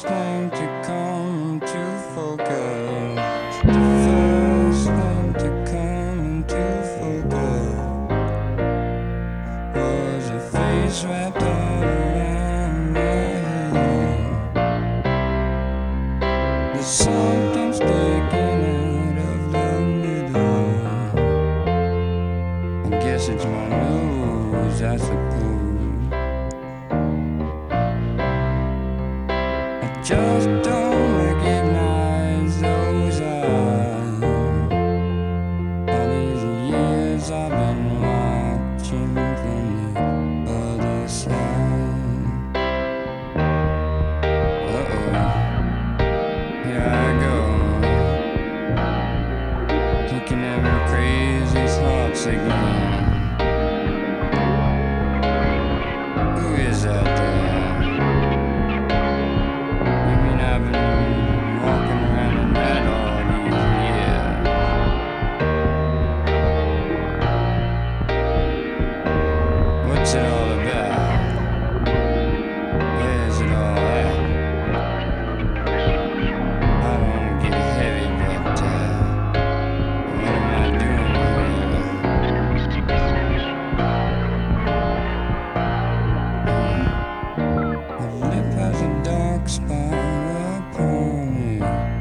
thing to come to focus. The first thing to come into focus was a face wrapped all around my head. There's something sticking out of the middle. I guess it's my nose, I suppose. I just don't recognize those eyes. All these years I've been watching from the other side. Uh-oh, here I go, thinking of her crazy thoughts again. Who is that there? You mean I've been walking around in that all these years? What's it all about? Where's it all at? I don't want to get heavy, but what am I doing here? My lip has a dark spot upon it.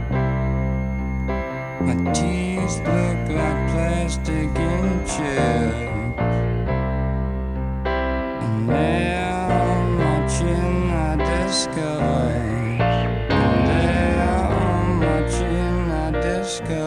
My teeth look like plastic in chips. And there on my chin I discover. And there on my chin I discover.